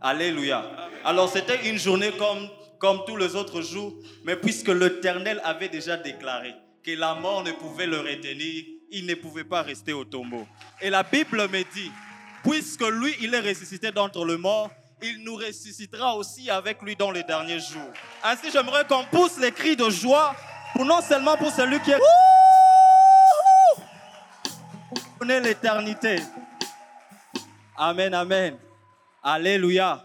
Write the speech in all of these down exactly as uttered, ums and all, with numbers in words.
Alléluia. Alors c'était une journée comme, comme tous les autres jours, mais puisque l'Éternel avait déjà déclaré que la mort ne pouvait le retenir, il ne pouvait pas rester au tombeau. Et la Bible me dit, puisque lui, il est ressuscité d'entre les morts, il nous ressuscitera aussi avec lui dans les derniers jours. Ainsi, j'aimerais qu'on pousse les cris de joie, pour non seulement pour celui qui est... connaît l'éternité. Amen, amen. Alléluia.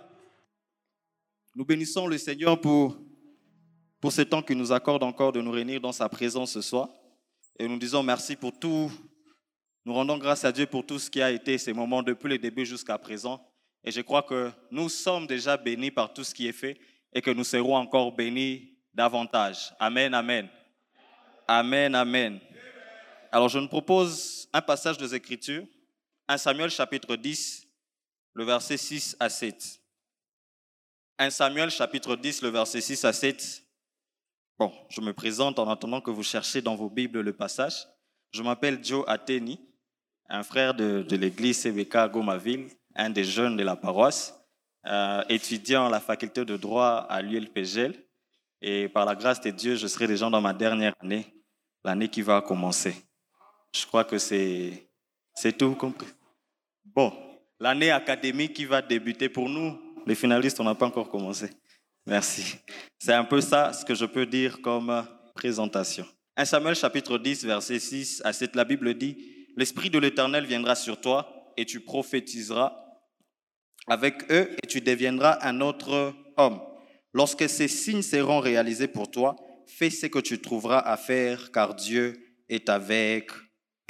Nous bénissons le Seigneur pour, pour ce temps qu'il nous accorde encore de nous réunir dans sa présence ce soir. Et nous disons merci pour tout. Nous rendons grâce à Dieu pour tout ce qui a été ces moments depuis le début jusqu'à présent. Et je crois que nous sommes déjà bénis par tout ce qui est fait et que nous serons encore bénis davantage. Amen, amen. Amen, amen. Alors je nous propose un passage des Écritures, premier Samuel chapitre dix, le verset six à sept. premier Samuel chapitre dix, le verset six à sept. Bon, je me présente en attendant que vous cherchiez dans vos Bibles le passage. Je m'appelle Joe Ateni, un frère de, de l'église C B K à Gomaville, un des jeunes de la paroisse, euh, étudiant à la faculté de droit à l'U L P G L. Et par la grâce de Dieu, je serai déjà dans ma dernière année, l'année qui va commencer. Je crois que c'est, c'est tout compris. Bon, l'année académique qui va débuter pour nous, les finalistes, on n'a pas encore commencé. Merci. C'est un peu ça ce que je peux dire comme présentation. premier Samuel chapitre dix, verset six à sept, la Bible dit « L'Esprit de l'Éternel viendra sur toi et tu prophétiseras avec eux et tu deviendras un autre homme. Lorsque ces signes seront réalisés pour toi, fais ce que tu trouveras à faire car Dieu est avec toi. »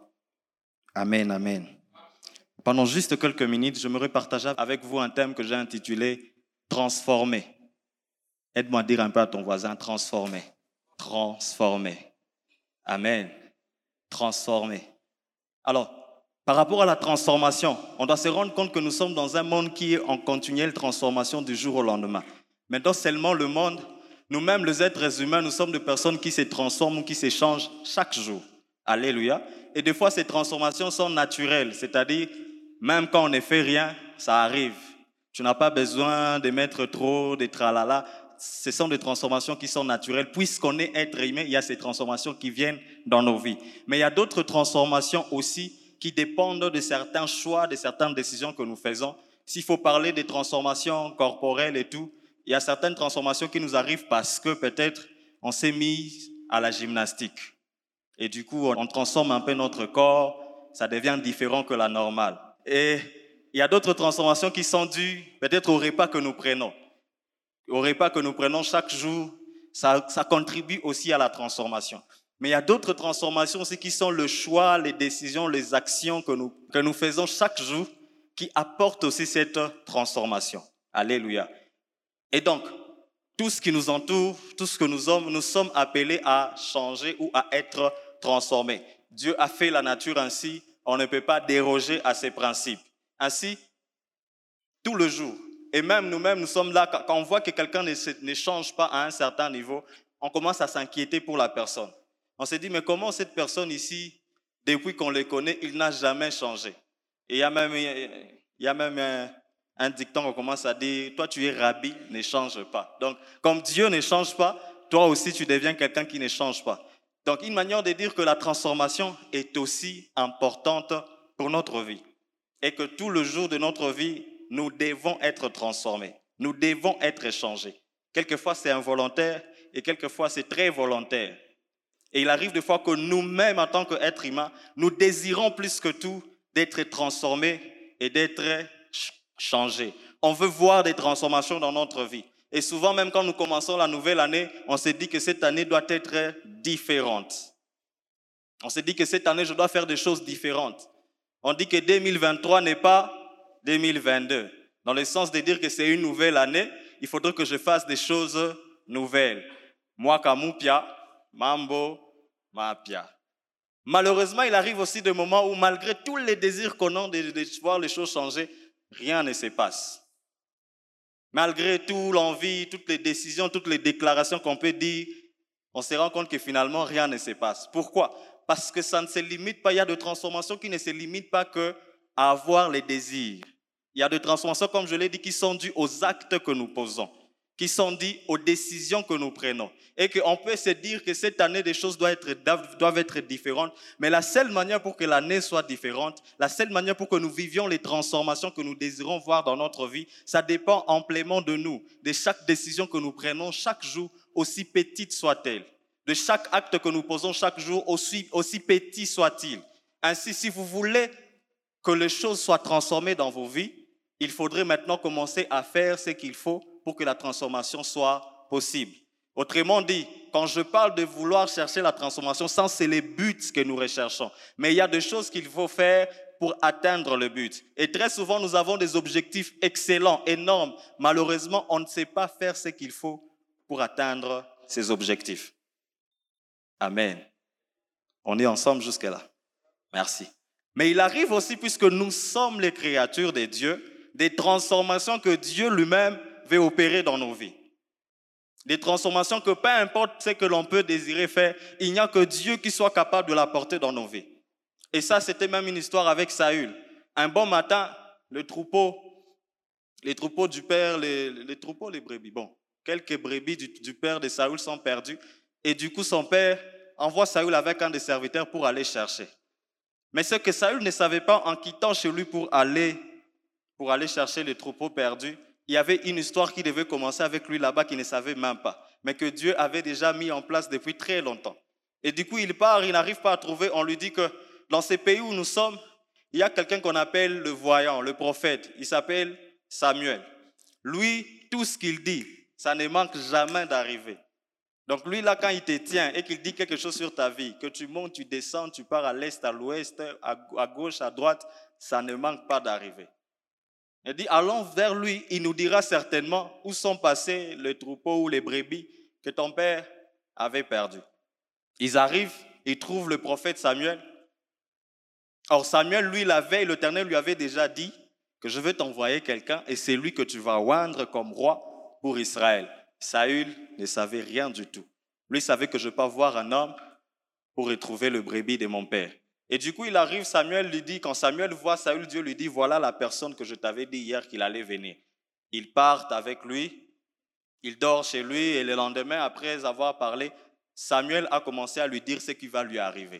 Amen, amen. Pendant juste quelques minutes, j'aimerais partager avec vous un thème que j'ai intitulé « Transformer ». Aide-moi à dire un peu à ton voisin « Transformer ». Transformer. Amen. Transformer. Alors, par rapport à la transformation, on doit se rendre compte que nous sommes dans un monde qui est en continuelle transformation du jour au lendemain. Mais non seulement le monde, nous-mêmes les êtres humains, nous sommes des personnes qui se transforment ou qui s'échangent chaque jour. Alléluia. Et des fois, ces transformations sont naturelles, c'est-à-dire, même quand on ne fait rien, ça arrive. Tu n'as pas besoin de mettre trop de tralala. Ce sont des transformations qui sont naturelles. Puisqu'on est être humain, il y a ces transformations qui viennent dans nos vies. Mais il y a d'autres transformations aussi qui dépendent de certains choix, de certaines décisions que nous faisons. S'il faut parler des transformations corporelles et tout, il y a certaines transformations qui nous arrivent parce que peut-être on s'est mis à la gymnastique. Et du coup, on transforme un peu notre corps, ça devient différent que la normale. Et il y a d'autres transformations qui sont dues peut-être au repas que nous prenons. Au repas que nous prenons chaque jour, ça, ça contribue aussi à la transformation. Mais il y a d'autres transformations aussi qui sont le choix, les décisions, les actions que nous, que nous faisons chaque jour qui apportent aussi cette transformation. Alléluia. Et donc, tout ce qui nous entoure, tout ce que nous sommes, nous sommes appelés à changer ou à être transformés. Dieu a fait la nature ainsi, on ne peut pas déroger à ses principes. Ainsi, tout le jour, et même nous-mêmes, nous sommes là, quand on voit que quelqu'un ne, se, ne change pas à un certain niveau, on commence à s'inquiéter pour la personne. On se dit, mais comment cette personne ici, depuis qu'on le connaît, il n'a jamais changé. Et il y a même, il y a même un, un dicton qu'on commence à dire, toi tu es rabbi, ne change pas. Donc, comme Dieu ne change pas, toi aussi tu deviens quelqu'un qui ne change pas. Donc, une manière de dire que la transformation est aussi importante pour notre vie. Et que tout le jour de notre vie, nous devons être transformés. Nous devons être changés. Quelquefois, c'est involontaire et quelquefois, c'est très volontaire. Et il arrive des fois que nous-mêmes, en tant qu'êtres humains, nous désirons plus que tout d'être transformés et d'être changés. On veut voir des transformations dans notre vie. Et souvent, même quand nous commençons la nouvelle année, on se dit que cette année doit être différente. On se dit que cette année, je dois faire des choses différentes. On dit que deux mille vingt-trois n'est pas deux mille vingt-deux. Dans le sens de dire que c'est une nouvelle année, il faudrait que je fasse des choses nouvelles. Mwaka mupya, mambo mapya. Malheureusement, il arrive aussi des moments où, malgré tous les désirs qu'on a de, de voir les choses changer, rien ne se passe. Malgré tout l'envie, toutes les décisions, toutes les déclarations qu'on peut dire, on se rend compte que finalement, rien ne se passe. Pourquoi ? Parce que ça ne se limite pas, il y a des transformations qui ne se limitent pas qu'à avoir les désirs. Il y a des transformations, comme je l'ai dit, qui sont dues aux actes que nous posons, qui sont dues aux décisions que nous prenons. Et qu'on peut se dire que cette année, des choses doivent être, doivent être différentes. Mais la seule manière pour que l'année soit différente, la seule manière pour que nous vivions les transformations que nous désirons voir dans notre vie, ça dépend amplement de nous, de chaque décision que nous prenons chaque jour, aussi petite soit-elle, de chaque acte que nous posons chaque jour, aussi, aussi petit soit-il. Ainsi, si vous voulez que les choses soient transformées dans vos vies, il faudrait maintenant commencer à faire ce qu'il faut pour que la transformation soit possible. Autrement dit, quand je parle de vouloir chercher la transformation, ça c'est les buts que nous recherchons. Mais il y a des choses qu'il faut faire pour atteindre le but. Et très souvent, nous avons des objectifs excellents, énormes. Malheureusement, on ne sait pas faire ce qu'il faut pour atteindre ces objectifs. Amen. On est ensemble jusque-là. Merci. Mais il arrive aussi, puisque nous sommes les créatures de Dieu, des transformations que Dieu lui-même veut opérer dans nos vies. Des transformations que peu importe ce que l'on peut désirer faire, il n'y a que Dieu qui soit capable de l'apporter dans nos vies. Et ça, c'était même une histoire avec Saül. Un bon matin, le troupeau, les troupeaux du père, les, les troupeaux, les brebis, bon, quelques brebis du, du père de Saül sont perdus. Et du coup, son père envoie Saül avec un des serviteurs pour aller chercher. Mais ce que Saül ne savait pas, en quittant chez lui pour aller, pour aller chercher les troupeaux perdus, il y avait une histoire qui devait commencer avec lui là-bas qu'il ne savait même pas, mais que Dieu avait déjà mis en place depuis très longtemps. Et du coup, il part, il n'arrive pas à trouver, on lui dit que dans ces pays où nous sommes, il y a quelqu'un qu'on appelle le voyant, le prophète, il s'appelle Samuel. Lui, tout ce qu'il dit, ça ne manque jamais d'arriver. Donc lui, là, quand il te tient et qu'il dit quelque chose sur ta vie, que tu montes, tu descends, tu pars à l'est, à l'ouest, à gauche, à droite, ça ne manque pas d'arriver. Il dit, allons vers lui, il nous dira certainement où sont passés les troupeaux ou les brebis que ton père avait perdus. Ils arrivent, ils trouvent le prophète Samuel. Or Samuel, lui, la veille, l'Éternel lui avait déjà dit que je vais t'envoyer quelqu'un et c'est lui que tu vas oindre comme roi pour Israël. Saül ne savait rien du tout. Lui savait que je ne peux pas voir un homme pour retrouver le brebis de mon père. Et du coup, il arrive, Samuel lui dit, quand Samuel voit Saül, Dieu lui dit, voilà la personne que je t'avais dit hier qu'il allait venir. Ils partent avec lui, il dort chez lui et le lendemain, après avoir parlé, Samuel a commencé à lui dire ce qui va lui arriver.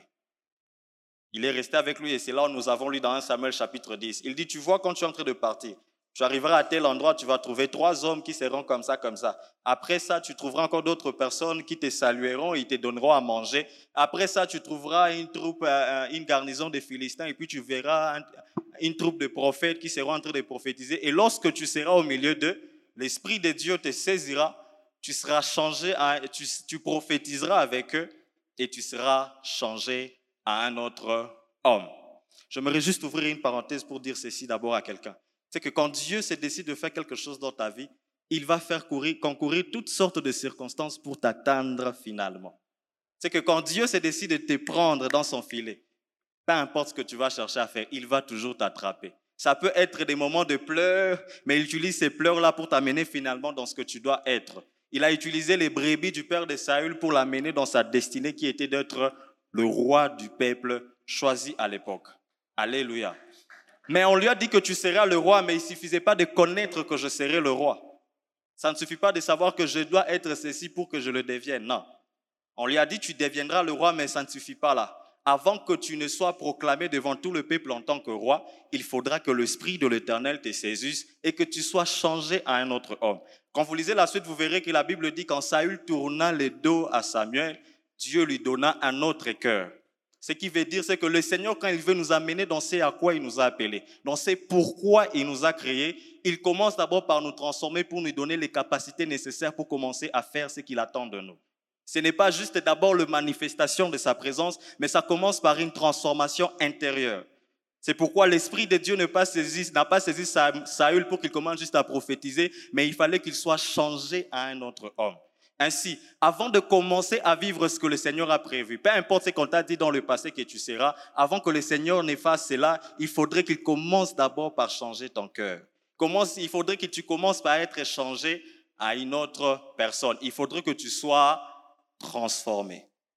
Il est resté avec lui et c'est là où nous avons lu dans un Samuel chapitre dix. Il dit, tu vois, quand tu es en train de partir, tu arriveras à tel endroit, tu vas trouver trois hommes qui seront comme ça, comme ça. Après ça, tu trouveras encore d'autres personnes qui te salueront et ils te donneront à manger. Après ça, tu trouveras une troupe, une garnison de Philistins et puis tu verras une troupe de prophètes qui seront en train de prophétiser. Et lorsque tu seras au milieu d'eux, l'Esprit de Dieu te saisira, tu seras changé, à, tu, tu prophétiseras avec eux et tu seras changé à un autre homme. J'aimerais juste ouvrir une parenthèse pour dire ceci d'abord à quelqu'un. C'est que quand Dieu se décide de faire quelque chose dans ta vie, il va faire courir, concourir toutes sortes de circonstances pour t'atteindre finalement. C'est que quand Dieu se décide de te prendre dans son filet, peu importe ce que tu vas chercher à faire, il va toujours t'attraper. Ça peut être des moments de pleurs, mais il utilise ces pleurs-là pour t'amener finalement dans ce que tu dois être. Il a utilisé les brebis du père de Saül pour l'amener dans sa destinée qui était d'être le roi du peuple choisi à l'époque. Alléluia. Mais on lui a dit que tu seras le roi, mais il ne suffisait pas de connaître que je serai le roi. Ça ne suffit pas de savoir que je dois être ceci pour que je le devienne. Non. On lui a dit tu deviendras le roi, mais ça ne suffit pas là. Avant que tu ne sois proclamé devant tout le peuple en tant que roi, il faudra que l'Esprit de l'Éternel te saisisse et que tu sois changé à un autre homme. Quand vous lisez la suite, vous verrez que la Bible dit quand Saül tourna le dos à Samuel, Dieu lui donna un autre cœur. Ce qui veut dire, c'est que le Seigneur, quand il veut nous amener dans ce à quoi il nous a appelés, dans ce pourquoi il nous a créés, il commence d'abord par nous transformer pour nous donner les capacités nécessaires pour commencer à faire ce qu'il attend de nous. Ce n'est pas juste d'abord la manifestation de sa présence, mais ça commence par une transformation intérieure. C'est pourquoi l'Esprit de Dieu n'a pas saisi, n'a pas saisi Saül pour qu'il commence juste à prophétiser, mais il fallait qu'il soit changé à un autre homme. Ainsi, avant de commencer à vivre ce que le Seigneur a prévu, peu importe ce qu'on t'a dit dans le passé que tu seras, avant que le Seigneur ne fasse cela, il faudrait qu'il commence d'abord par changer ton cœur. Commence, il faudrait que tu commences par être changé à une autre personne. Il faudrait que tu sois transformé.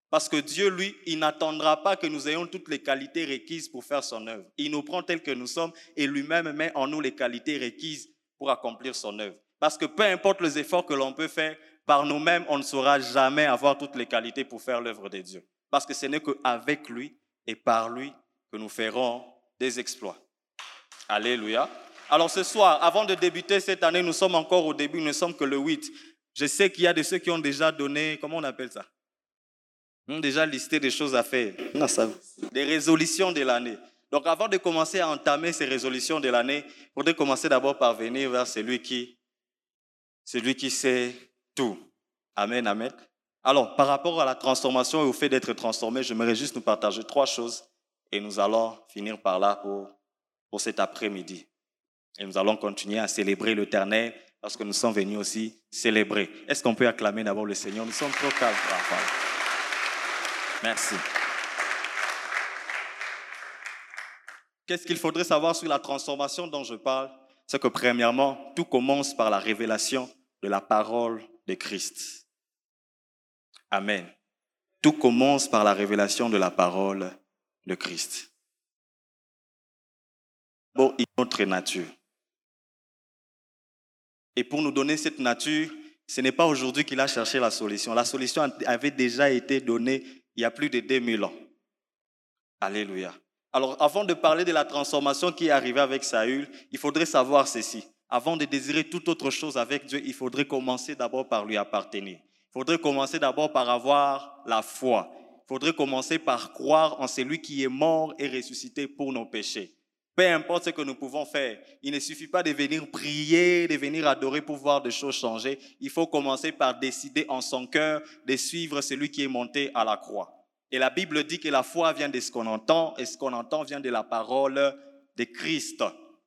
Parce que Dieu, lui, il n'attendra pas que nous ayons toutes les qualités requises pour faire son œuvre. Il nous prend tels que nous sommes et lui-même met en nous les qualités requises pour accomplir son œuvre. Parce que peu importe les efforts que l'on peut faire, par nous-mêmes, on ne saura jamais avoir toutes les qualités pour faire l'œuvre de Dieu. Parce que ce n'est qu'avec lui et par lui que nous ferons des exploits. Alléluia. Alors ce soir, avant de débuter cette année, nous sommes encore au début, nous ne sommes que le huit. Je sais qu'il y a de ceux qui ont déjà donné, comment on appelle ça? Ont déjà listé des choses à faire. Non, ça, des résolutions de l'année. Donc avant de commencer à entamer ces résolutions de l'année, il faudrait commencer d'abord par venir vers celui qui, celui qui sait tout. Amen, amen. Alors, par rapport à la transformation et au fait d'être transformé, j'aimerais juste nous partager trois choses et nous allons finir par là pour, pour cet après-midi. Et nous allons continuer à célébrer l'Éternel parce que nous sommes venus aussi célébrer. Est-ce qu'on peut acclamer d'abord le Seigneur? Nous sommes trop calmes pour en parler. Merci. Qu'est-ce qu'il faudrait savoir sur la transformation dont je parle? C'est que premièrement, tout commence par la révélation de la parole de Christ. Amen. Tout commence par la révélation de la parole de Christ. Bon, une autre nature. Et pour nous donner cette nature, ce n'est pas aujourd'hui qu'il a cherché la solution. La solution avait déjà été donnée il y a plus de deux mille ans. Alléluia. Alors, avant de parler de la transformation qui est arrivée avec Saül, il faudrait savoir ceci. Avant de désirer toute autre chose avec Dieu, il faudrait commencer d'abord par lui appartenir. Il faudrait commencer d'abord par avoir la foi. Il faudrait commencer par croire en celui qui est mort et ressuscité pour nos péchés. Peu importe ce que nous pouvons faire, il ne suffit pas de venir prier, de venir adorer pour voir des choses changer. Il faut commencer par décider en son cœur de suivre celui qui est monté à la croix. Et la Bible dit que la foi vient de ce qu'on entend, et ce qu'on entend vient de la parole de Christ.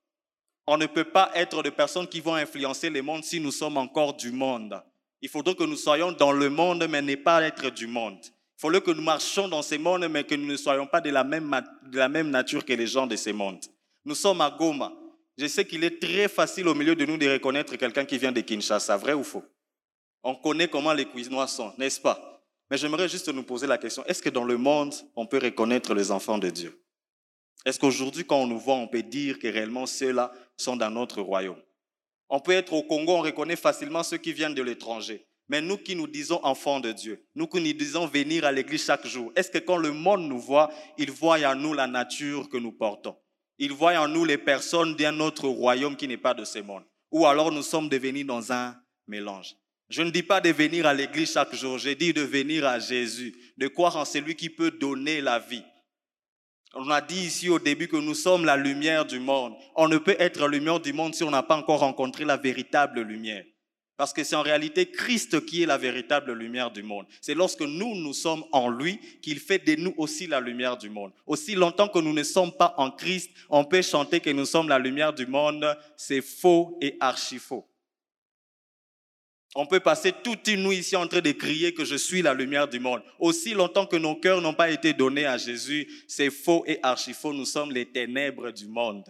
On ne peut pas être des personnes qui vont influencer le monde si nous sommes encore du monde. Il faudrait que nous soyons dans le monde, mais ne pas être du monde. Il faudrait que nous marchions dans ce monde, mais que nous ne soyons pas de la même, de la même nature que les gens de ce monde. Nous sommes à Goma. Je sais qu'il est très facile au milieu de nous de reconnaître quelqu'un qui vient de Kinshasa, vrai ou faux? On connaît comment les Cuisinois sont, n'est-ce pas? Mais j'aimerais juste nous poser la question, est-ce que dans le monde, on peut reconnaître les enfants de Dieu? Est-ce qu'aujourd'hui, quand on nous voit, on peut dire que réellement ceux-là sont dans notre royaume? On peut être au Congo, on reconnaît facilement ceux qui viennent de l'étranger. Mais nous qui nous disons enfants de Dieu, nous qui nous disons venir à l'église chaque jour, est-ce que quand le monde nous voit, il voit en nous la nature que nous portons? Il voit en nous les personnes d'un autre royaume qui n'est pas de ce monde? Ou alors nous sommes devenus dans un mélange? Je ne dis pas de venir à l'église chaque jour, je dis de venir à Jésus, de croire en celui qui peut donner la vie. On a dit ici au début que nous sommes la lumière du monde. On ne peut être la lumière du monde si on n'a pas encore rencontré la véritable lumière. Parce que c'est en réalité Christ qui est la véritable lumière du monde. C'est lorsque nous, nous sommes en lui qu'il fait de nous aussi la lumière du monde. Aussi longtemps que nous ne sommes pas en Christ, on peut chanter que nous sommes la lumière du monde. C'est faux et archi faux. On peut passer toute une nuit ici en train de crier que je suis la lumière du monde. Aussi longtemps que nos cœurs n'ont pas été donnés à Jésus, c'est faux et archi faux. Nous sommes les ténèbres du monde.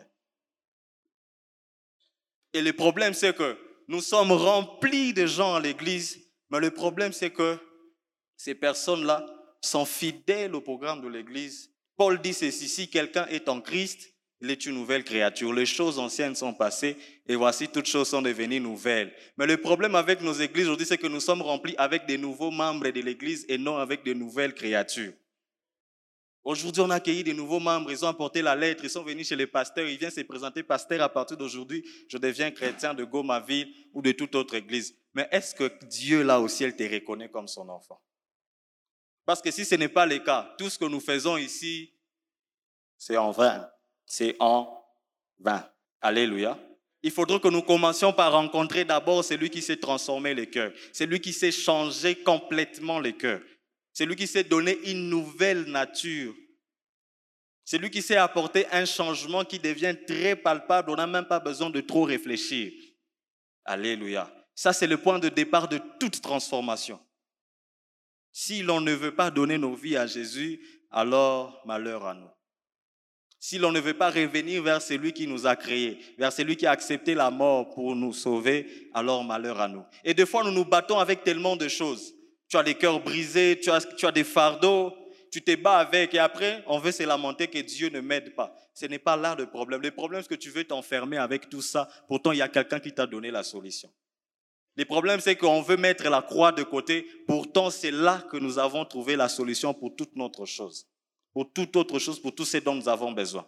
Et le problème, c'est que nous sommes remplis de gens à l'église, mais le problème, c'est que ces personnes-là sont fidèles au programme de l'église. Paul dit ceci, si quelqu'un est en Christ, il est une nouvelle créature. Les choses anciennes sont passées et voici toutes choses sont devenues nouvelles. Mais le problème avec nos églises aujourd'hui, c'est que nous sommes remplis avec des nouveaux membres de l'église et non avec de nouvelles créatures. Aujourd'hui, on a accueilli des nouveaux membres, ils ont apporté la lettre, ils sont venus chez les pasteurs, ils viennent se présenter pasteur à partir d'aujourd'hui. Je deviens chrétien de Goma-Ville ou de toute autre église. Mais est-ce que Dieu là au ciel te reconnaît comme son enfant? Parce que si ce n'est pas le cas, tout ce que nous faisons ici, c'est en vain. C'est en vain. Alléluia. Il faudrait que nous commencions par rencontrer d'abord celui qui sait transformer les cœurs, celui qui sait changer complètement les cœurs, celui qui sait donner une nouvelle nature, celui qui sait apporter un changement qui devient très palpable, on n'a même pas besoin de trop réfléchir. Alléluia. Ça, c'est le point de départ de toute transformation. Si l'on ne veut pas donner nos vies à Jésus, alors malheur à nous. Si l'on ne veut pas revenir vers celui qui nous a créés, vers celui qui a accepté la mort pour nous sauver, alors malheur à nous. Et des fois, nous nous battons avec tellement de choses. Tu as des cœurs brisés, tu as, tu as des fardeaux, tu te bats avec et après, on veut se lamenter que Dieu ne m'aide pas. Ce n'est pas là le problème. Le problème, c'est que tu veux t'enfermer avec tout ça. Pourtant, il y a quelqu'un qui t'a donné la solution. Le problème, c'est qu'on veut mettre la croix de côté. Pourtant, c'est là que nous avons trouvé la solution pour toute notre chose. Pour toute autre chose, pour tout ce dont nous avons besoin.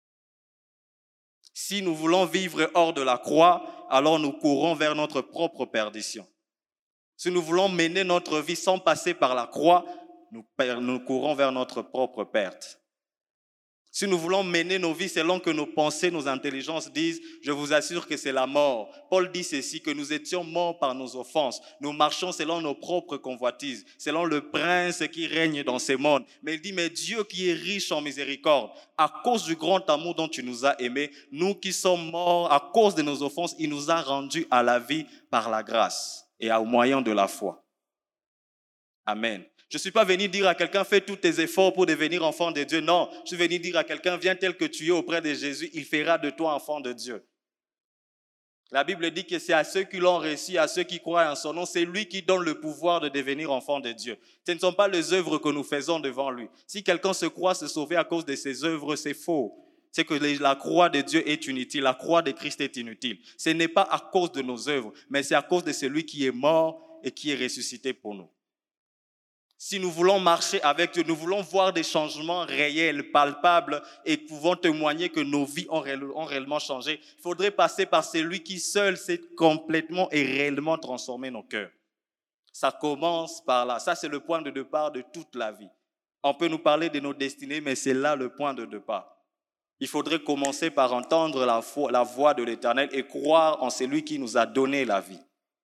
Si nous voulons vivre hors de la croix, alors nous courons vers notre propre perdition. Si nous voulons mener notre vie sans passer par la croix, nous, nous courons vers notre propre perte. Si nous voulons mener nos vies selon que nos pensées, nos intelligences disent, je vous assure que c'est la mort. Paul dit ceci, que nous étions morts par nos offenses. Nous marchons selon nos propres convoitises, selon le prince qui règne dans ces mondes. Mais il dit, mais Dieu qui est riche en miséricorde, à cause du grand amour dont tu nous as aimés, nous qui sommes morts à cause de nos offenses, il nous a rendus à la vie par la grâce et au moyen de la foi. Amen. Je ne suis pas venu dire à quelqu'un, fais tous tes efforts pour devenir enfant de Dieu. Non, je suis venu dire à quelqu'un, viens tel que tu es auprès de Jésus, il fera de toi enfant de Dieu. La Bible dit que c'est à ceux qui l'ont reçu, à ceux qui croient en son nom, c'est lui qui donne le pouvoir de devenir enfant de Dieu. Ce ne sont pas les œuvres que nous faisons devant lui. Si quelqu'un se croit se sauver à cause de ses œuvres, c'est faux. C'est que la croix de Dieu est inutile, la croix de Christ est inutile. Ce n'est pas à cause de nos œuvres, mais c'est à cause de celui qui est mort et qui est ressuscité pour nous. Si nous voulons marcher avec Dieu, nous voulons voir des changements réels, palpables et pouvant témoigner que nos vies ont réellement changé, il faudrait passer par celui qui seul sait complètement et réellement transformer nos cœurs. Ça commence par là. Ça, c'est le point de départ de toute la vie. On peut nous parler de nos destinées, mais c'est là le point de départ. Il faudrait commencer par entendre la voix, la voix de l'Éternel et croire en celui qui nous a donné la vie.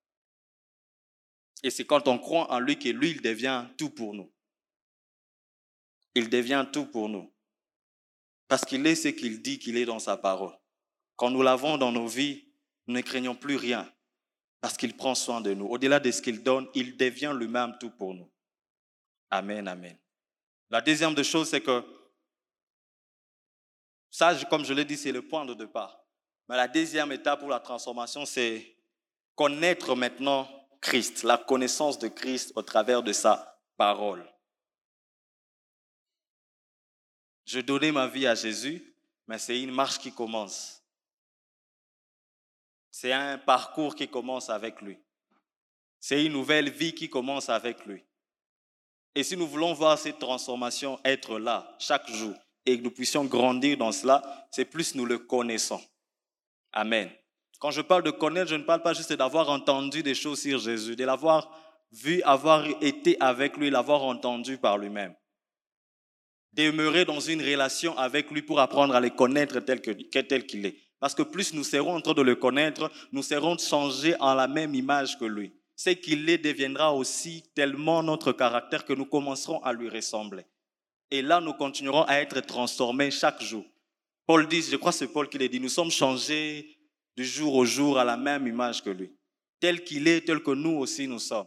Et c'est quand on croit en lui que lui, il devient tout pour nous. Il devient tout pour nous. Parce qu'il est ce qu'il dit qu'il est dans sa parole. Quand nous l'avons dans nos vies, nous ne craignons plus rien. Parce qu'il prend soin de nous. Au-delà de ce qu'il donne, il devient lui-même tout pour nous. Amen, amen. La deuxième des choses, c'est que, ça, comme je l'ai dit, c'est le point de départ. Mais la deuxième étape pour la transformation, c'est connaître maintenant Christ, la connaissance de Christ au travers de sa parole. Je donnais ma vie à Jésus, mais c'est une marche qui commence. C'est un parcours qui commence avec lui. C'est une nouvelle vie qui commence avec lui. Et si nous voulons voir cette transformation être là chaque jour et que nous puissions grandir dans cela, c'est plus nous le connaissons. Amen. Quand je parle de connaître, je ne parle pas juste d'avoir entendu des choses sur Jésus, de l'avoir vu, avoir été avec lui, l'avoir entendu par lui-même. Demeurer dans une relation avec lui pour apprendre à le connaître tel que, tel qu'il est. Parce que plus nous serons en train de le connaître, nous serons changés en la même image que lui. Ce qu'il est deviendra aussi tellement notre caractère que nous commencerons à lui ressembler. Et là, nous continuerons à être transformés chaque jour. Paul dit, je crois que c'est Paul qui l'a dit, nous sommes changés du jour au jour à la même image que lui. Tel qu'il est, tel que nous aussi nous sommes.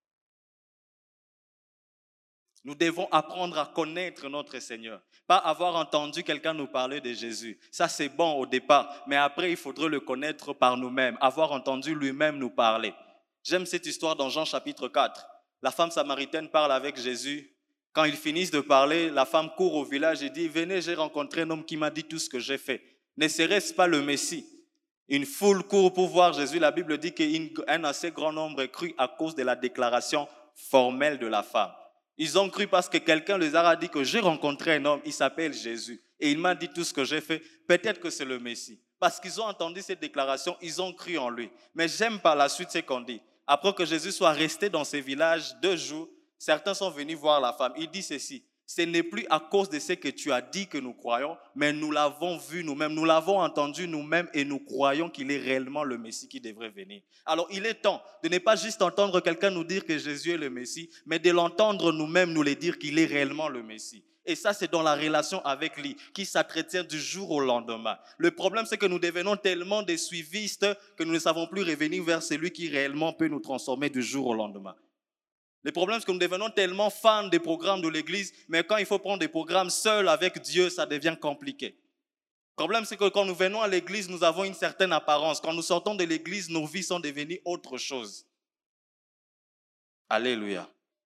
Nous devons apprendre à connaître notre Seigneur. Pas avoir entendu quelqu'un nous parler de Jésus. Ça, c'est bon au départ. Mais après, il faudrait le connaître par nous-mêmes. Avoir entendu lui-même nous parler. J'aime cette histoire dans Jean chapitre quatre. La femme samaritaine parle avec Jésus. Quand ils finissent de parler, la femme court au village et dit, « Venez, j'ai rencontré un homme qui m'a dit tout ce que j'ai fait. Ne serait-ce pas le Messie ?» Une foule court pour voir Jésus. La Bible dit qu'un assez grand nombre crut à cause de la déclaration formelle de la femme. Ils ont cru parce que quelqu'un leur a dit que j'ai rencontré un homme, il s'appelle Jésus. Et il m'a dit tout ce que j'ai fait. Peut-être que c'est le Messie. Parce qu'ils ont entendu cette déclaration, ils ont cru en lui. Mais j'aime par la suite ce qu'on dit. Après que Jésus soit resté dans ces villages deux jours, certains sont venus voir la femme. Il dit ceci. Ce n'est plus à cause de ce que tu as dit que nous croyons, mais nous l'avons vu nous-mêmes, nous l'avons entendu nous-mêmes et nous croyons qu'il est réellement le Messie qui devrait venir. Alors il est temps de ne pas juste entendre quelqu'un nous dire que Jésus est le Messie, mais de l'entendre nous-mêmes nous le dire qu'il est réellement le Messie. Et ça, c'est dans la relation avec lui, qui s'entretient du jour au lendemain. Le problème, c'est que nous devenons tellement des suivistes que nous ne savons plus revenir vers celui qui réellement peut nous transformer du jour au lendemain. Le problème, c'est que nous devenons tellement fans des programmes de l'Église, mais quand il faut prendre des programmes seuls avec Dieu, ça devient compliqué. Le problème, c'est que quand nous venons à l'Église, nous avons une certaine apparence. Quand nous sortons de l'Église, nos vies sont devenues autre chose. Alléluia.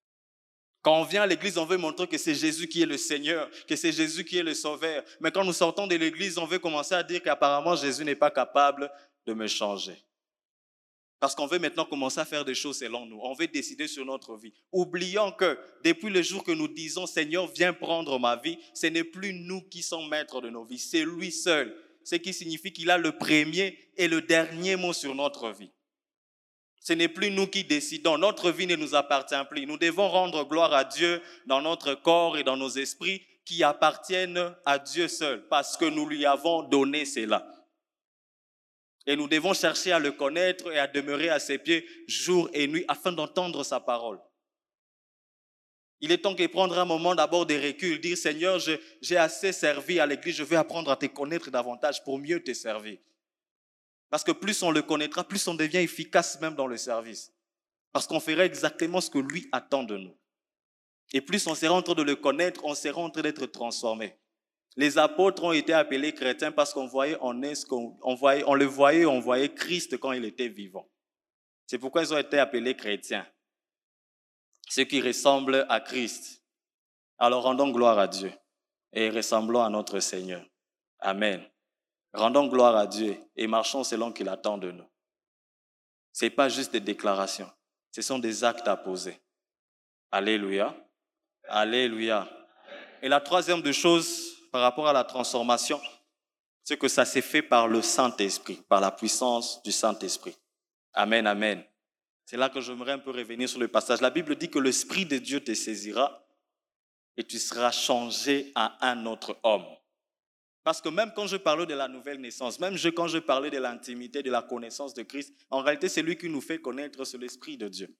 Quand on vient à l'église, on veut montrer que c'est Jésus qui est le Seigneur, que c'est Jésus qui est le Sauveur. Mais quand nous sortons de l'église, on veut commencer à dire qu'apparemment Jésus n'est pas capable de me changer. Parce qu'on veut maintenant commencer à faire des choses selon nous. On veut décider sur notre vie. Oublions que depuis le jour que nous disons « Seigneur, viens prendre ma vie », ce n'est plus nous qui sommes maîtres de nos vies, c'est lui seul. Ce qui signifie qu'il a le premier et le dernier mot sur notre vie. Ce n'est plus nous qui décidons. Notre vie ne nous appartient plus. Nous devons rendre gloire à Dieu dans notre corps et dans nos esprits qui appartiennent à Dieu seul parce que nous lui avons donné cela. Et nous devons chercher à le connaître et à demeurer à ses pieds jour et nuit afin d'entendre sa parole. Il est temps de prendre un moment d'abord de recul, dire « Seigneur, je, j'ai assez servi à l'église, je veux apprendre à te connaître davantage pour mieux te servir. » Parce que plus on le connaîtra, plus on devient efficace même dans le service. Parce qu'on fera exactement ce que lui attend de nous. Et plus on sera en train de le connaître, on sera en train d'être transformé. Les apôtres ont été appelés chrétiens parce qu'on voyait en eux, qu'on, on, voyait, on le voyait, on voyait Christ quand il était vivant. C'est pourquoi ils ont été appelés chrétiens. Ceux qui ressemblent à Christ. Alors rendons gloire à Dieu et ressemblons à notre Seigneur. Amen. Rendons gloire à Dieu et marchons selon qu'il attend de nous. Ce n'est pas juste des déclarations, ce sont des actes à poser. Alléluia. Alléluia. Et la troisième des choses par rapport à la transformation, c'est que ça s'est fait par le Saint-Esprit, par la puissance du Saint-Esprit. Amen, amen. C'est là que j'aimerais un peu revenir sur le passage. La Bible dit que l'Esprit de Dieu te saisira et tu seras changé à un autre homme. Parce que même quand je parlais de la nouvelle naissance, même quand je parlais de l'intimité, de la connaissance de Christ, en réalité, c'est lui qui nous fait connaître, c'est l'Esprit de Dieu.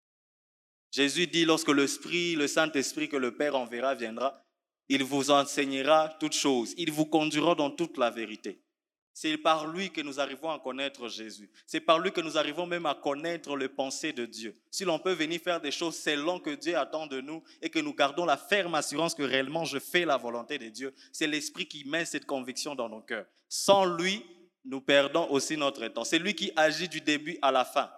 Jésus dit, lorsque l'Esprit, le Saint-Esprit que le Père enverra viendra, il vous enseignera toutes choses, il vous conduira dans toute la vérité. C'est par lui que nous arrivons à connaître Jésus. C'est par lui que nous arrivons même à connaître les pensées de Dieu. Si l'on peut venir faire des choses selon que Dieu attend de nous et que nous gardons la ferme assurance que réellement je fais la volonté de Dieu, c'est l'Esprit qui met cette conviction dans nos cœurs. Sans lui, nous perdons aussi notre temps. C'est lui qui agit du début à la fin.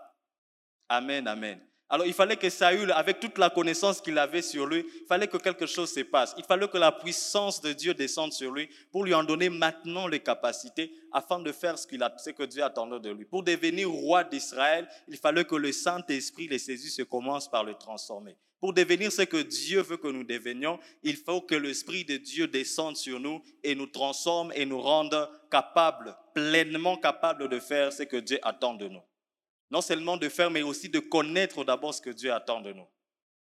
Amen, amen. Alors, il fallait que Saül, avec toute la connaissance qu'il avait sur lui, il fallait que quelque chose se passe. Il fallait que la puissance de Dieu descende sur lui pour lui en donner maintenant les capacités afin de faire ce, qu'il a, ce que Dieu attendait de lui. Pour devenir roi d'Israël, il fallait que le Saint-Esprit les saisisse et commence par le transformer. Pour devenir ce que Dieu veut que nous devenions, il faut que l'Esprit de Dieu descende sur nous et nous transforme et nous rende capables, pleinement capables de faire ce que Dieu attend de nous. Non seulement de faire, mais aussi de connaître d'abord ce que Dieu attend de nous.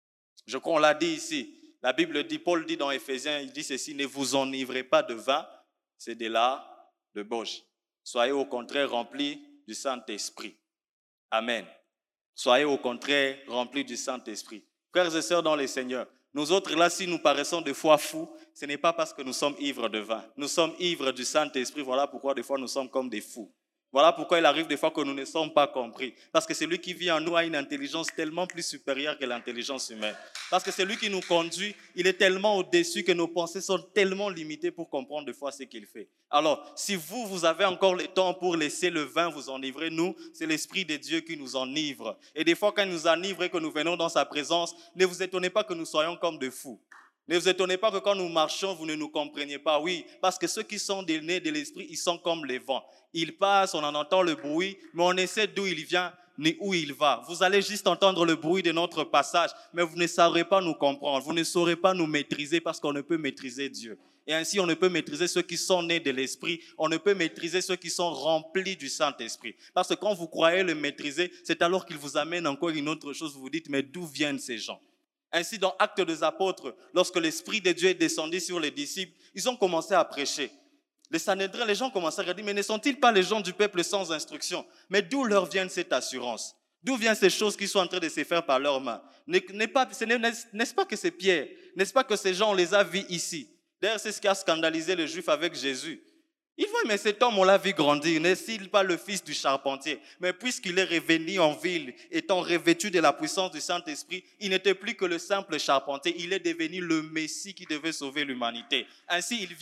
Je crois qu'on l'a dit ici. La Bible dit, Paul dit dans Éphésiens, il dit ceci, ne vous enivrez pas de vin, c'est de la débauche. Soyez au contraire remplis du Saint-Esprit. Amen. Soyez au contraire remplis du Saint-Esprit. Frères et sœurs dans le Seigneur, nous autres là, si nous paraissons des fois fous, ce n'est pas parce que nous sommes ivres de vin. Nous sommes ivres du Saint-Esprit. Voilà pourquoi des fois nous sommes comme des fous. Voilà pourquoi il arrive des fois que nous ne sommes pas compris. Parce que celui qui vit en nous a une intelligence tellement plus supérieure que l'intelligence humaine. Parce que celui qui nous conduit, il est tellement au-dessus que nos pensées sont tellement limitées pour comprendre des fois ce qu'il fait. Alors, si vous, vous avez encore le temps pour laisser le vin vous enivrer, nous, c'est l'Esprit de Dieu qui nous enivre. Et des fois, quand il nous enivre et que nous venons dans sa présence, ne vous étonnez pas que nous soyons comme des fous. Ne vous étonnez pas que quand nous marchons, vous ne nous compreniez pas. Oui, parce que ceux qui sont des nés de l'Esprit, ils sont comme les vents. Ils passent, on en entend le bruit, mais on essaie d'où il vient ni où il va. Vous allez juste entendre le bruit de notre passage, mais vous ne saurez pas nous comprendre. Vous ne saurez pas nous maîtriser parce qu'on ne peut maîtriser Dieu. Et ainsi, on ne peut maîtriser ceux qui sont nés de l'Esprit. On ne peut maîtriser ceux qui sont remplis du Saint-Esprit. Parce que quand vous croyez le maîtriser, c'est alors qu'il vous amène encore une autre chose. Vous vous dites, mais d'où viennent ces gens ? Ainsi, dans Actes des Apôtres, lorsque l'Esprit de Dieu est descendu sur les disciples, ils ont commencé à prêcher. Les Sanhédrins, les gens commençaient à dire, mais ne sont-ils pas les gens du peuple sans instruction ? Mais d'où leur vient cette assurance ? D'où viennent ces choses qui sont en train de se faire par leurs mains ? N'est pas, n'est-ce pas que c'est Pierre ? N'est-ce pas que ces gens, on les a vus ici ? D'ailleurs, c'est ce qui a scandalisé les Juifs avec Jésus. Ils voient, mais cet homme, on l'a vu grandir, n'est-il pas le fils du charpentier ? Mais puisqu'il est revenu en ville, étant revêtu de la puissance du Saint-Esprit, il n'était plus que le simple charpentier, il est devenu le Messie qui devait sauver l'humanité. Ainsi, il vient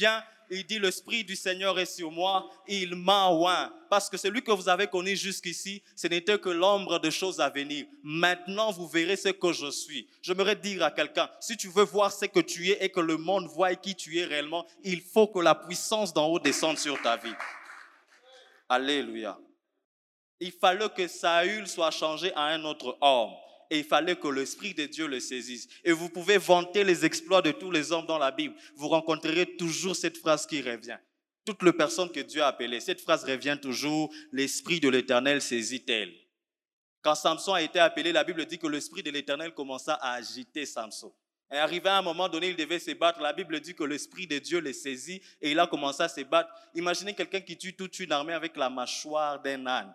il dit, l'Esprit du Seigneur est sur moi, il m'a oint. Parce que celui que vous avez connu jusqu'ici, ce n'était que l'ombre de choses à venir. Maintenant, vous verrez ce que je suis. J'aimerais dire à quelqu'un, si tu veux voir ce que tu es et que le monde voie qui tu es réellement, il faut que la puissance d'en haut descende sur ta vie. Alléluia. Il fallait que Saül soit changé à un autre homme. Et il fallait que l'Esprit de Dieu le saisisse. Et vous pouvez vanter les exploits de tous les hommes dans la Bible. Vous rencontrerez toujours cette phrase qui revient. Toutes les personnes que Dieu a appelées, cette phrase revient toujours, l'Esprit de l'Éternel saisit-elle. Quand Samson a été appelé, la Bible dit que l'Esprit de l'Éternel commença à agiter Samson. Et arrivé à un moment donné, il devait se battre. La Bible dit que l'Esprit de Dieu le saisit et il a commencé à se battre. Imaginez quelqu'un qui tue toute une armée avec la mâchoire d'un âne.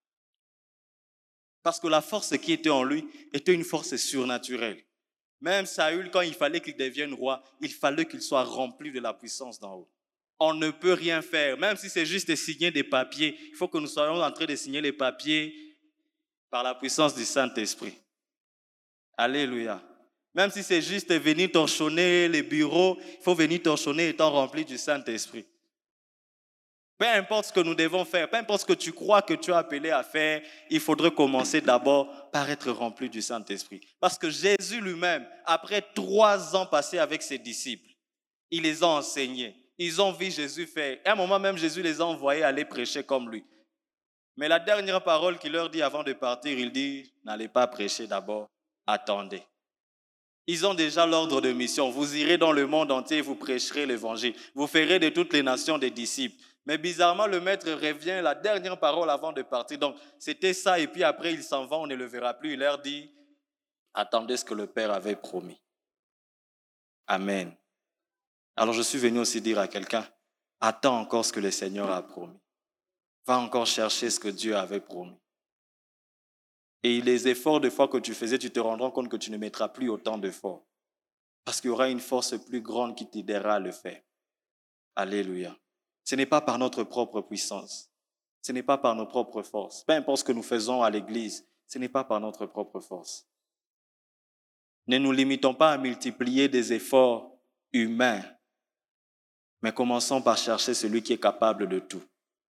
Parce que la force qui était en lui était une force surnaturelle. Même Saül, quand il fallait qu'il devienne roi, il fallait qu'il soit rempli de la puissance d'en haut. On ne peut rien faire, même si c'est juste de signer des papiers. Il faut que nous soyons en train de signer les papiers par la puissance du Saint-Esprit. Alléluia. Même si c'est juste de venir torchonner les bureaux, il faut venir torchonner étant rempli du Saint-Esprit. Peu importe ce que nous devons faire, peu importe ce que tu crois que tu es appelé à faire, il faudrait commencer d'abord par être rempli du Saint-Esprit. Parce que Jésus lui-même, après trois ans passés avec ses disciples, il les a enseignés. Ils ont vu Jésus faire. À un moment même, Jésus les a envoyés aller prêcher comme lui. Mais la dernière parole qu'il leur dit avant de partir, il dit, n'allez pas prêcher d'abord, attendez. Ils ont déjà l'ordre de mission. Vous irez dans le monde entier et vous prêcherez l'évangile. Vous ferez de toutes les nations des disciples. Mais bizarrement, le maître revient, la dernière parole avant de partir. Donc, c'était ça. Et puis après, il s'en va, on ne le verra plus. Il leur dit, attendez ce que le Père avait promis. Amen. Alors, je suis venu aussi dire à quelqu'un, attends encore ce que le Seigneur a promis. Va encore chercher ce que Dieu avait promis. Et les efforts de foi que tu faisais, tu te rendras compte que tu ne mettras plus autant d'efforts. Parce qu'il y aura une force plus grande qui t'aidera à le faire. Alléluia. Ce n'est pas par notre propre puissance. Ce n'est pas par nos propres forces. Peu importe ce que nous faisons à l'église, ce n'est pas par notre propre force. Ne nous limitons pas à multiplier des efforts humains, mais commençons par chercher celui qui est capable de tout.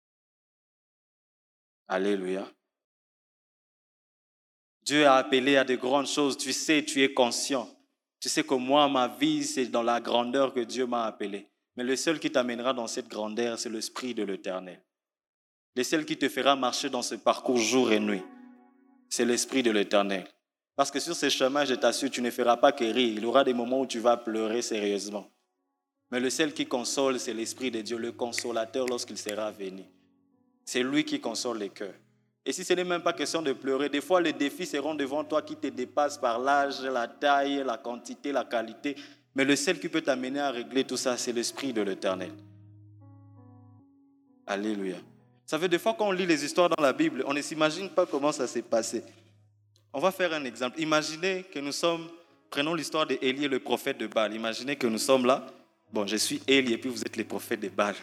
Alléluia. Dieu a appelé à de grandes choses. Tu sais, tu es conscient. Tu sais que moi, ma vie, c'est dans la grandeur que Dieu m'a appelé. Mais le seul qui t'amènera dans cette grandeur, c'est l'Esprit de l'Éternel. Le seul qui te fera marcher dans ce parcours jour et nuit, c'est l'Esprit de l'Éternel. Parce que sur ce chemin, je t'assure, tu ne feras pas que rire. Il y aura des moments où tu vas pleurer sérieusement. Mais le seul qui console, c'est l'Esprit de Dieu, le consolateur lorsqu'il sera venu. C'est lui qui console les cœurs. Et si ce n'est même pas question de pleurer, des fois les défis seront devant toi qui te dépassent par l'âge, la taille, la quantité, la qualité. Mais le seul qui peut t'amener à régler tout ça, c'est l'Esprit de l'Éternel. Alléluia. Ça fait des fois quand on lit les histoires dans la Bible, on ne s'imagine pas comment ça s'est passé. On va faire un exemple. Imaginez que nous sommes, prenons l'histoire d'Élie, le prophète de Baal. Imaginez que nous sommes là. Bon, je suis Élie et puis vous êtes les prophètes de Baal.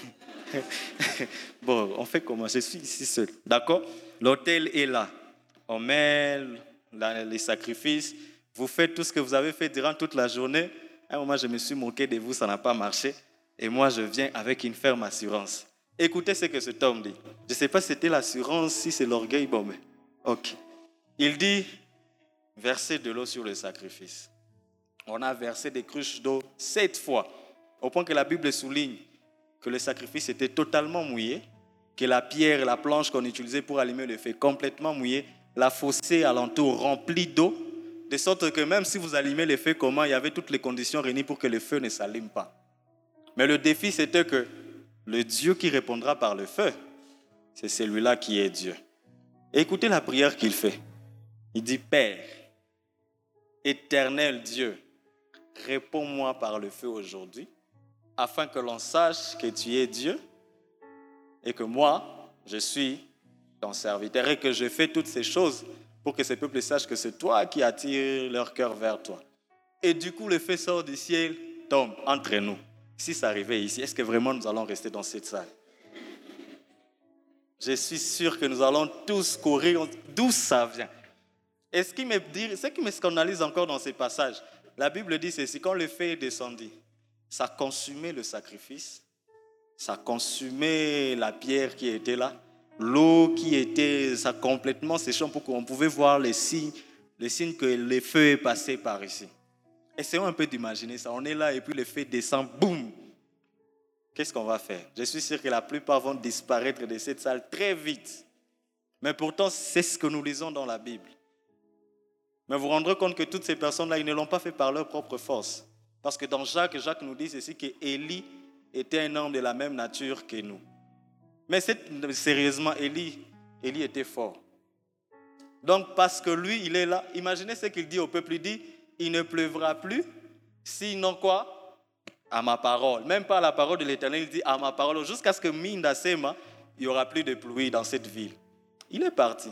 Bon, on fait comment? Je suis ici seul. D'accord? L'autel est là. On met la, les sacrifices. Vous faites tout ce que vous avez fait durant toute la journée. À un moment, je me suis moqué de vous, ça n'a pas marché. Et moi, je viens avec une ferme assurance. Écoutez ce que cet homme dit. Je ne sais pas si c'était l'assurance, si c'est l'orgueil. Bon, mais ok. Il dit, versez de l'eau sur le sacrifice. On a versé des cruches d'eau sept fois. Au point que la Bible souligne que le sacrifice était totalement mouillé, que la pierre, la planche qu'on utilisait pour allumer le feu complètement mouillée, la fossée alentour remplie d'eau, de sorte que même si vous allumez le feu comment, il y avait toutes les conditions réunies pour que le feu ne s'allume pas. Mais le défi, c'était que le Dieu qui répondra par le feu, c'est celui-là qui est Dieu. Et écoutez la prière qu'il fait. Il dit, Père, éternel Dieu, réponds-moi par le feu aujourd'hui, afin que l'on sache que tu es Dieu et que moi, je suis ton serviteur et que je fais toutes ces choses pour que ce peuple sache que c'est toi qui attires leur cœur vers toi. Et du coup, le feu sort du ciel, tombe entre nous. Si ça arrivait ici, est-ce que vraiment nous allons rester dans cette salle? Je suis sûr que nous allons tous courir. D'où ça vient? Et ce qui me dit, ce qui me scandalise encore dans ces passages, la Bible dit ceci, quand le feu est descendu, ça consumait le sacrifice Ça a consumé la pierre qui était là. L'eau qui était, ça a complètement séché pour qu'on pouvait voir les signes, les signes que le feu est passé par ici. Essayons un peu d'imaginer ça. On est là et puis le feu descend, boum. Qu'est-ce qu'on va faire? Je suis sûr que la plupart vont disparaître de cette salle très vite. Mais pourtant, c'est ce que nous lisons dans la Bible. Mais vous vous rendrez compte que toutes ces personnes-là, ils ne l'ont pas fait par leur propre force. Parce que dans Jacques, Jacques nous dit ceci, que Élie était un homme de la même nature que nous. Mais c'est, sérieusement, Élie, Élie était fort. Donc, parce que lui, il est là, imaginez ce qu'il dit au peuple, il dit, il ne pleuvra plus, sinon quoi? À ma parole. Même pas à la parole de l'Éternel, il dit à ma parole, jusqu'à ce que Mindasema, il n'y aura plus de pluie dans cette ville. Il est parti.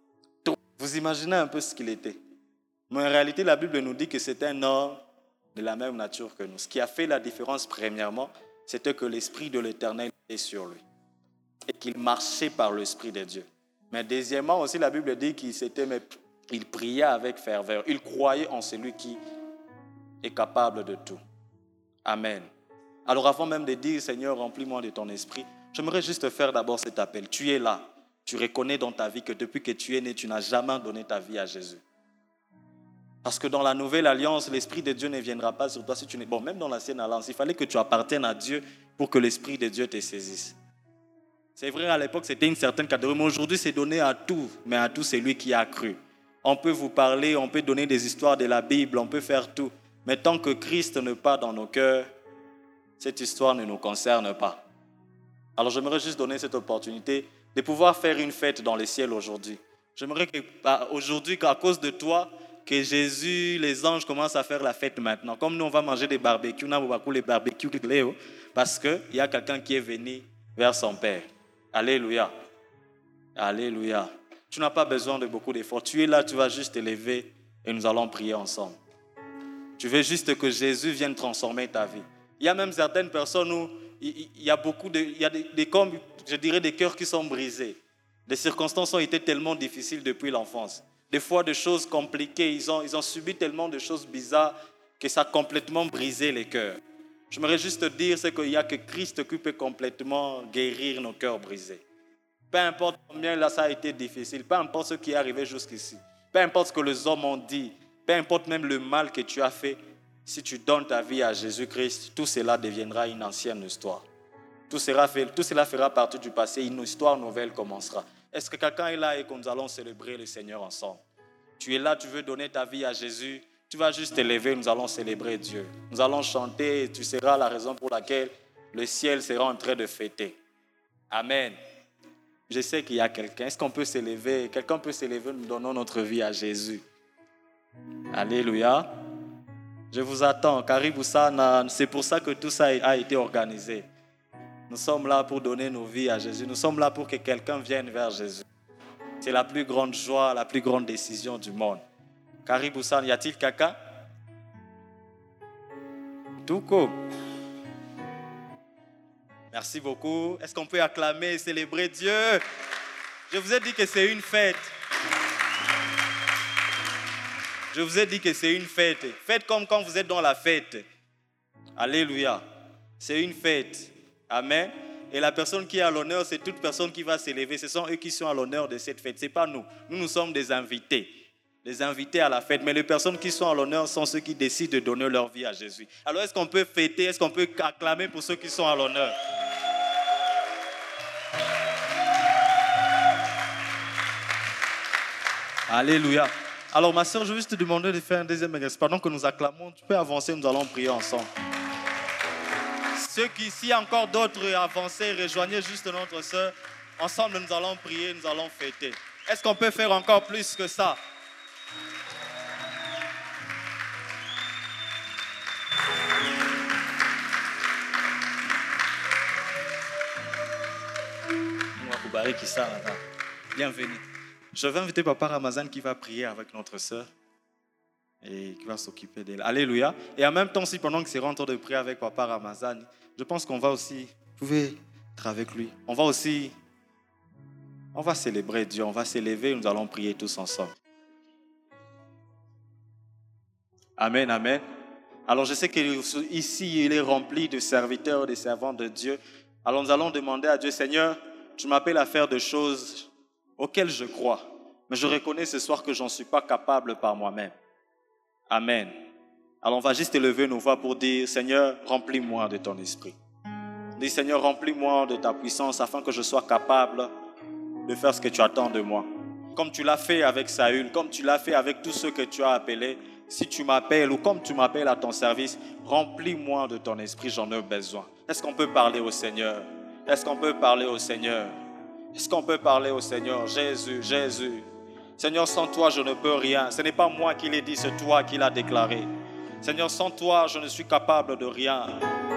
Vous imaginez un peu ce qu'il était. Mais en réalité, la Bible nous dit que c'était un homme de la même nature que nous. Ce qui a fait la différence, premièrement, c'était que l'Esprit de l'Éternel était sur lui et qu'il marchait par l'Esprit de Dieu. Mais deuxièmement aussi, la Bible dit qu'il s'était, il priait avec ferveur. Il croyait en celui qui est capable de tout. Amen. Alors avant même de dire, Seigneur, remplis-moi de ton esprit, j'aimerais juste faire d'abord cet appel. Tu es là. Tu reconnais dans ta vie que depuis que tu es né, tu n'as jamais donné ta vie à Jésus. Parce que dans la nouvelle alliance, l'Esprit de Dieu ne viendra pas sur toi si tu n'es... Bon, même dans l'ancienne alliance, il fallait que tu appartiennes à Dieu pour que l'Esprit de Dieu te saisisse. C'est vrai, à l'époque, c'était une certaine catégorie, mais aujourd'hui, c'est donné à tout, mais à tout, c'est lui qui a cru. On peut vous parler, on peut donner des histoires de la Bible, on peut faire tout. Mais tant que Christ n'est pas dans nos cœurs, cette histoire ne nous concerne pas. Alors, j'aimerais juste donner cette opportunité de pouvoir faire une fête dans les ciels aujourd'hui. J'aimerais qu'aujourd'hui, qu'à cause de toi, que Jésus, les anges commencent à faire la fête maintenant. Comme nous, on va manger des barbecues, on va les barbecues, parce qu'il y a quelqu'un qui est venu vers son Père. Alléluia. Alléluia. Tu n'as pas besoin de beaucoup d'efforts. Tu es là, tu vas juste te lever et nous allons prier ensemble. Tu veux juste que Jésus vienne transformer ta vie. Il y a même certaines personnes où il y a beaucoup de, il y a des, des comme, je dirais, des cœurs qui sont brisés. Les circonstances ont été tellement difficiles depuis l'enfance. Des fois, des choses compliquées. Ils ont, ils ont subi tellement de choses bizarres que ça a complètement brisé les cœurs. J'aimerais juste te dire c'est qu'il n'y a que Christ qui peut complètement guérir nos cœurs brisés. Peu importe combien là ça a été difficile, peu importe ce qui est arrivé jusqu'ici, peu importe ce que les hommes ont dit, peu importe même le mal que tu as fait, si tu donnes ta vie à Jésus-Christ, tout cela deviendra une ancienne histoire. Tout cela, fait, tout cela fera partie du passé, une histoire nouvelle commencera. Est-ce que quelqu'un est là et que nous allons célébrer le Seigneur ensemble? Tu es là, tu veux donner ta vie à Jésus, tu vas juste te lever, nous allons célébrer Dieu. Nous allons chanter et tu seras la raison pour laquelle le ciel sera en train de fêter. Amen. Je sais qu'il y a quelqu'un. Est-ce qu'on peut se lever? Quelqu'un peut se lever, nous donnons notre vie à Jésus. Alléluia. Je vous attends. Karibu sana. C'est pour ça que tout ça a été organisé. Nous sommes là pour donner nos vies à Jésus. Nous sommes là pour que quelqu'un vienne vers Jésus. C'est la plus grande joie, la plus grande décision du monde. Karibu sana. Y a-t-il quelqu'un? Touko. Merci beaucoup. Est-ce qu'on peut acclamer et célébrer Dieu? Je vous ai dit que c'est une fête. Je vous ai dit que c'est une fête. Faites comme quand vous êtes dans la fête. Alléluia. C'est une fête. Amen. Et la personne qui est à l'honneur, c'est toute personne qui va s'élever. Ce sont eux qui sont à l'honneur de cette fête. Ce n'est pas nous. Nous, nous sommes des invités. Des invités à la fête. Mais les personnes qui sont à l'honneur sont ceux qui décident de donner leur vie à Jésus. Alors, est-ce qu'on peut fêter? Est-ce qu'on peut acclamer pour ceux qui sont à l'honneur? Alléluia. Alors, ma soeur, je veux juste te demander de faire un deuxième exercice. Pendant que nous acclamons, tu peux avancer, nous allons prier ensemble. Ceux qui, s'il y a encore d'autres avancés, rejoignez juste notre soeur. Ensemble, nous allons prier, nous allons fêter. Est-ce qu'on peut faire encore plus que ça? Bienvenue. Je vais inviter Papa Ramazan qui va prier avec notre sœur et qui va s'occuper d'elle. Alléluia. Et en même temps, si pendant que c'est en train de prier avec Papa Ramazan, je pense qu'on va aussi, vous pouvez être avec lui. On va aussi, on va célébrer Dieu, on va s'élever et nous allons prier tous ensemble. Amen, amen. Alors je sais qu'ici, il est rempli de serviteurs et de servants de Dieu. Alors nous allons demander à Dieu, Seigneur, tu m'appelles à faire des choses auxquelles je crois, mais je reconnais ce soir que je n'en suis pas capable par moi-même. Amen. Alors on va juste élever nos voix pour dire, Seigneur, remplis-moi de ton esprit. Dis, Seigneur, remplis-moi de ta puissance afin que je sois capable de faire ce que tu attends de moi. Comme tu l'as fait avec Saül, comme tu l'as fait avec tous ceux que tu as appelés, si tu m'appelles ou comme tu m'appelles à ton service, remplis-moi de ton esprit, j'en ai besoin. Est-ce qu'on peut parler au Seigneur? Est-ce qu'on peut parler au Seigneur? Est-ce qu'on peut parler au Seigneur? Jésus, Jésus. Seigneur, sans toi, je ne peux rien. Ce n'est pas moi qui l'ai dit, c'est toi qui l'as déclaré. Seigneur, sans toi, je ne suis capable de rien.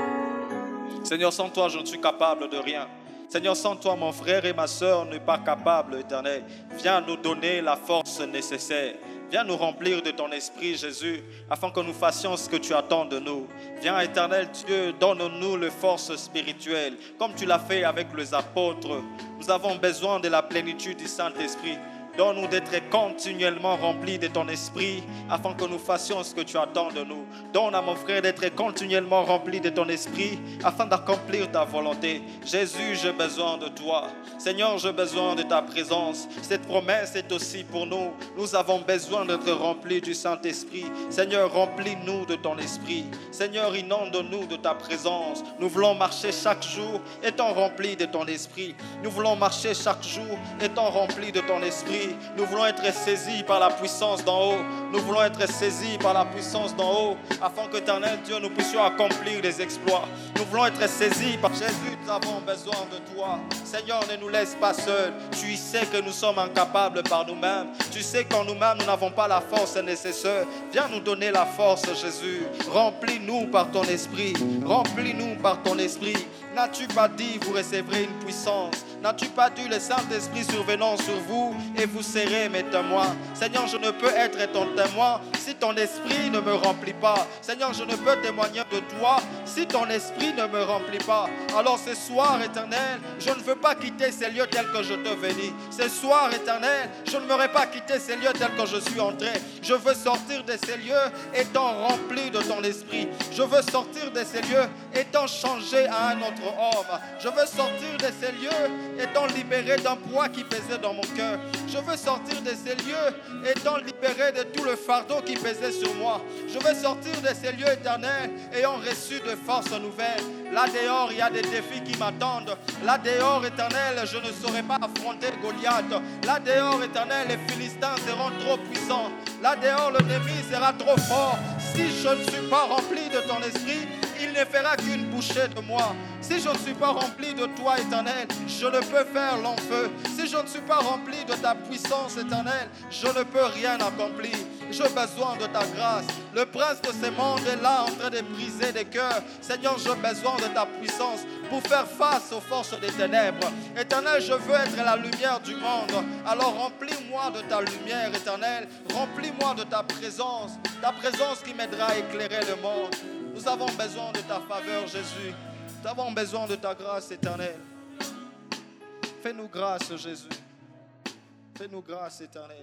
Seigneur, sans toi, je ne suis capable de rien. Seigneur, sans toi, mon frère et ma soeur n'est pas capable, Éternel. Viens nous donner la force nécessaire. Viens nous remplir de ton esprit, Jésus, afin que nous fassions ce que tu attends de nous. Viens, Éternel Dieu, donne-nous les forces spirituelles, comme tu l'as fait avec les apôtres. Nous avons besoin de la plénitude du Saint-Esprit. Donne-nous d'être continuellement remplis de ton esprit afin que nous fassions ce que tu attends de nous. Donne à mon frère d'être continuellement rempli de ton esprit afin d'accomplir ta volonté. Jésus, j'ai besoin de toi. Seigneur, j'ai besoin de ta présence. Cette promesse est aussi pour nous. Nous avons besoin d'être remplis du Saint-Esprit. Seigneur, remplis-nous de ton esprit. Seigneur, inonde-nous de ta présence. Nous voulons marcher chaque jour étant remplis de ton esprit. Nous voulons marcher chaque jour étant remplis de ton esprit. Nous voulons être saisis par la puissance d'en haut. Nous voulons être saisis par la puissance d'en haut afin que, éternel Dieu, nous puissions accomplir des exploits. Nous voulons être saisis par Jésus. Nous avons besoin de toi. Seigneur, ne nous laisse pas seuls. Tu sais que nous sommes incapables par nous-mêmes. Tu sais qu'en nous-mêmes, nous n'avons pas la force nécessaire. Viens nous donner la force, Jésus. Remplis-nous par ton esprit. Remplis-nous par ton esprit. N'as-tu pas dit, vous recevrez une puissance? N'as-tu pas dit, le Saint-Esprit survenant sur vous et vous serez mes témoins? Seigneur, je ne peux être ton témoin si ton esprit ne me remplit pas. Seigneur, je ne peux témoigner de toi si ton esprit ne me remplit pas. Alors ce soir, Éternel, je ne veux pas quitter ces lieux tels que je te bénis. Ce soir, Éternel, je ne veux pas quitter ces lieux tels que je suis entré. Je veux sortir de ces lieux étant rempli de ton esprit. Je veux sortir de ces lieux étant changé à un autre homme. Je veux sortir de ces lieux étant libéré d'un poids qui pesait dans mon cœur. Je veux sortir de ces lieux étant libéré de tout le fardeau qui pesait sur moi. Je veux sortir de ces lieux éternels ayant reçu de forces nouvelles. Là dehors, il y a des défis qui m'attendent. Là dehors, éternel, je ne saurais pas affronter Goliath. Là dehors, éternel, les Philistins seront trop puissants. Là dehors, l'ennemi sera trop fort. Si je ne suis pas rempli de ton esprit, il ne fera qu'une bouchée de moi. Si je ne suis pas rempli de toi, éternel, je ne peux faire long feu. Si je ne suis pas rempli de ta puissance, éternelle, je ne peux rien accomplir. J'ai besoin de ta grâce. Le prince de ce monde est là en train de briser des cœurs. Seigneur, j'ai besoin de ta puissance pour faire face aux forces des ténèbres. Éternel, je veux être la lumière du monde. Alors remplis-moi de ta lumière, éternelle. Remplis-moi de ta présence. Ta présence qui m'aidera à éclairer le monde. Nous avons besoin de ta faveur, Jésus. Nous avons besoin de ta grâce éternelle. Fais-nous grâce, Jésus. Fais-nous grâce éternelle.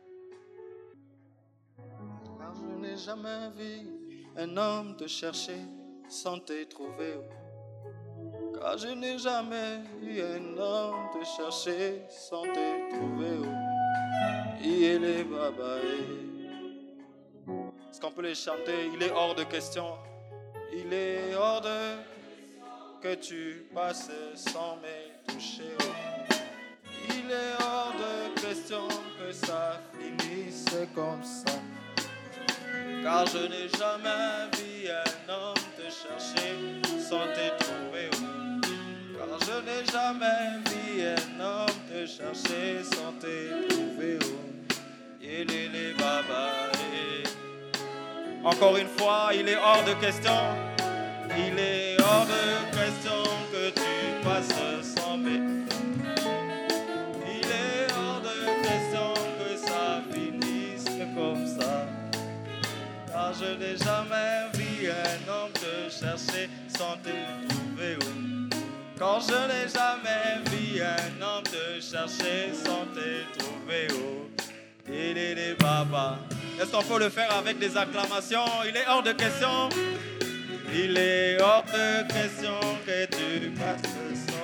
Car je n'ai jamais vu un homme te chercher sans te trouver. Car je n'ai jamais vu un homme te chercher sans te trouver. Il est baba. Est-ce qu'on peut les chanter? Il est hors de question. Il est hors de que tu passes sans me toucher. Il est hors de question que ça finisse comme ça. Car je n'ai jamais vu un homme te chercher sans te trouver. Car je n'ai jamais vu un homme te chercher sans te trouver. Il est les baba. Encore une fois, il est hors de question. Il est hors de question que tu passes sans me. Il est hors de question que ça finisse comme ça. Car je n'ai jamais vu un homme te chercher sans te trouver. Car je n'ai jamais vu un homme te chercher sans te trouver. Il est des babas. Est-ce qu'on peut le faire avec des acclamations? Il est hors de question. Il est hors de question que tu passes